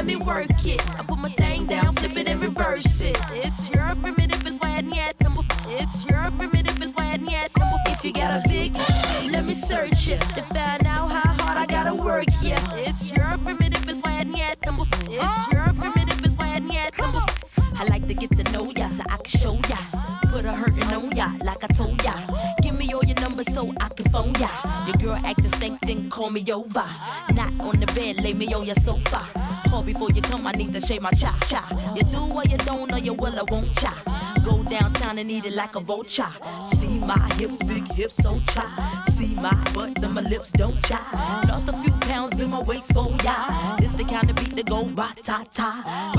let me work it. I put my thing down, flip it and reverse it. It's your primitive is why yet. It's your primitive is why yet. If you got a big, let me search it to find out how hard I gotta work. Yeah, it's your primitive is why yet. It's your primitive is why yet. I like to get to know ya so I can show ya. Put a hurtin' on ya like I told ya. Give me all your numbers so I can phone ya. Your girl acting stink, then call me over. Not on the bed, lay me on your sofa. Call before you come, I need to shave my cha-cha. You do or you don't, or you will or won't cha. Go downtown and eat it like a vulture. See my hips, big hips, so cha. See my butt, then my lips don't cha. Lost a few pounds in my waist, oh yeah. This the kind of beat that go ra-ta-ta.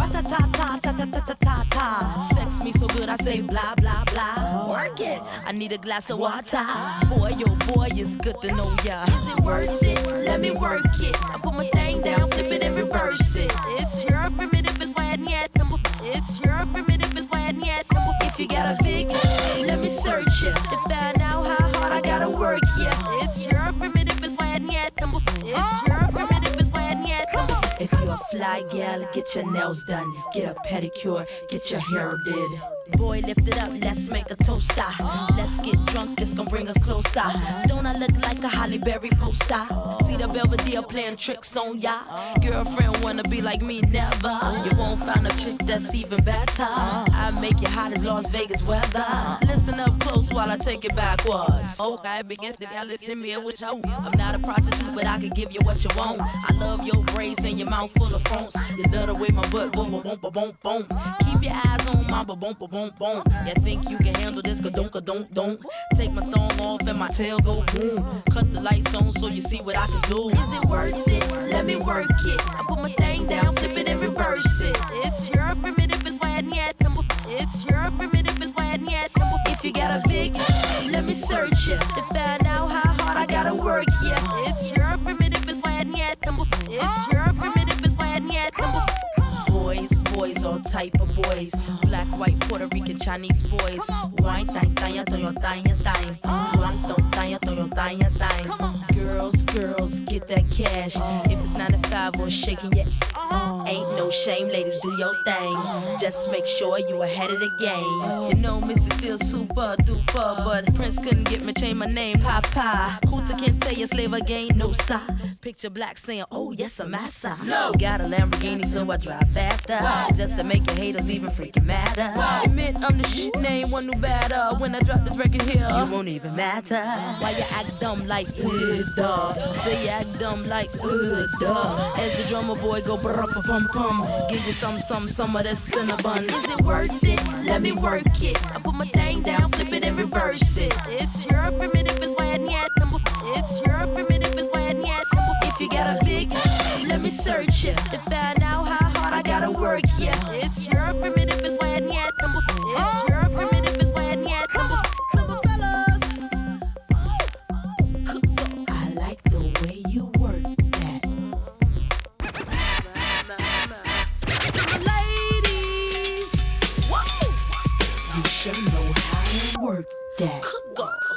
Ra-ta-ta-ta-ta-ta-ta-ta-ta. Sex me so good I say blah, blah, blah. Work it, I need a glass of water. Boy, oh boy, it's good to know ya. Is it worth it? Let me work it. I put my thing down, flip it and reverse it. It's your primitive is why yet. It's your primitive is why yet. If you got a big, let me search it to find out how hard I gotta work. Yeah, it's your primitive is why yet. It's your primitive is why yet. If you a fly gal, get your nails done, get a pedicure, get your hair did. Boy, lift it up, let's make a toaster. Let's get drunk, this gon' bring us closer. Don't I look like a Holly Berry poster? See the Belvedere playing tricks on ya. Girlfriend wanna be like me, never. You won't find a chick that's even better. I make it hot as Las Vegas weather. Listen up close while I take it backwards. Okay, begins to listen me what you want. I'm not a prostitute, but I can give you what you want. I love your braids and your mouth full of phones. You love the way my butt boom, boom, boom, boom, boom. Keep your eyes on my boom, boom, boom. You think you can handle this? Don't. Take my thong off and my tail go boom. Cut the lights on so you see what I can do. Is it worth it? Let me work it. I put my thing down, flip it and reverse it. It's your primitive is why yet. It's your primitive is why yet. If you got a big, let me search it to find out how hard I gotta work. Yeah, it's your primitive is why yet. It's your primitive is why yet. Boys, all type of boys. Black, white, Puerto Rican, Chinese boys. Wine, thang, toyo, thang. Wine, thang. Girls, get that cash. If it's 9 to 5 or shaking your ass, ain't no shame, ladies, do your thing. Just make sure you ahead of the game. You know, Missy still super duper, but Prince couldn't get me change my name, Papa. Hooter can't tell you slave again, no sign. Picture black saying, oh yes, I'm massa. No. Got a Lamborghini, so I drive faster. Just to make your haters even freaking madder. Admit I'm the shit, name one new batter. When I drop this record here, you won't even matter. Why you act dumb like, duh. Say you act dumb like, duh. As the drummer boy go brr-pum-pum. Give you some of that cinnamon. Is it worth it? Let me work it. I put my thing down, flip it and reverse it. It's your primitive is why yet. It's your primitive is why yet. If you got a big, let me search it to find out how hard I gotta work. Yeah, it's your primitive is why yet. It's your primitive is why yet. Some fellas, I like the way you work that. Some ladies, whoa, you should know how to work that.